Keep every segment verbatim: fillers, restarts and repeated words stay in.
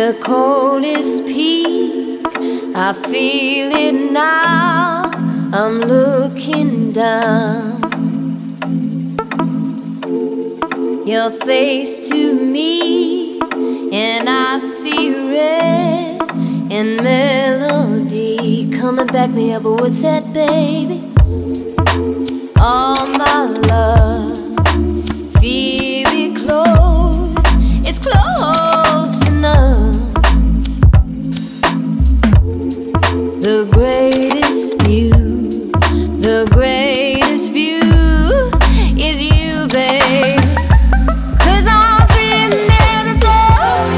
the coldest peak. I feel it now. I'm looking down. Your face to me, and I see red and melody. Come and back me up, but what's that, baby? All my love, feel it close, it's close enough. The greatest view, the greatest view is you, babe. Cause I've been there before.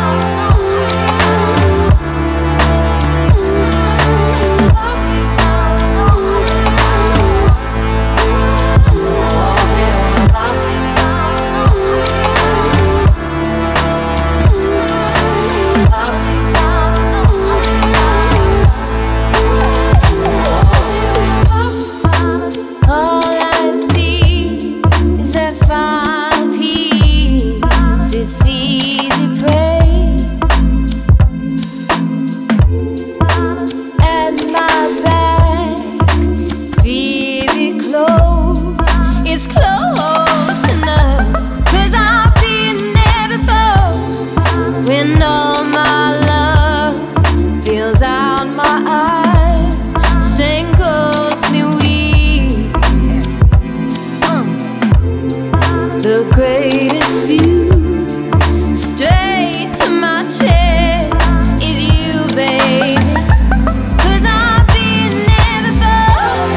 It's close enough, cause I've been there before. When all my love fills out my eyes, strangles me weak. uh. The greatest view, straight to my chest, is you, baby. Cause I've been there before.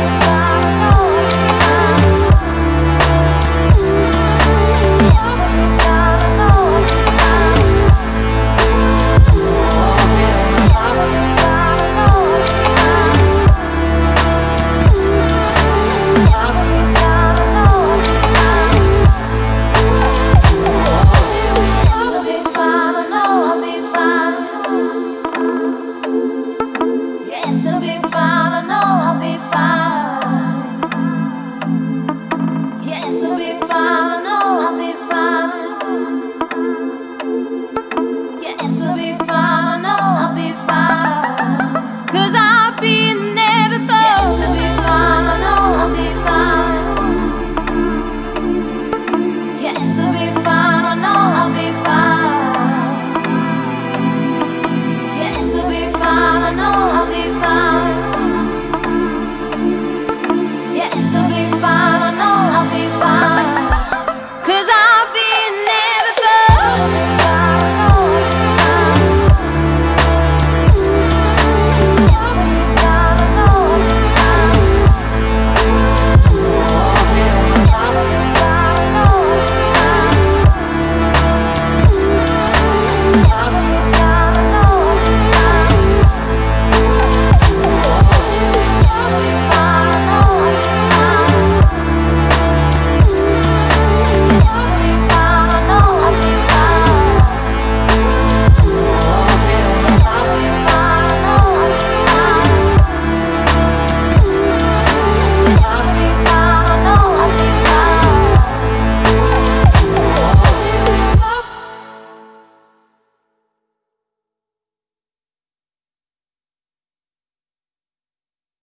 Cause I've been there before. Yes, I'll be fine, I know I'll be fine. Yes, I'll be fine, I know I'll be fine. Yes, I'll be fine, I know I'll be fine.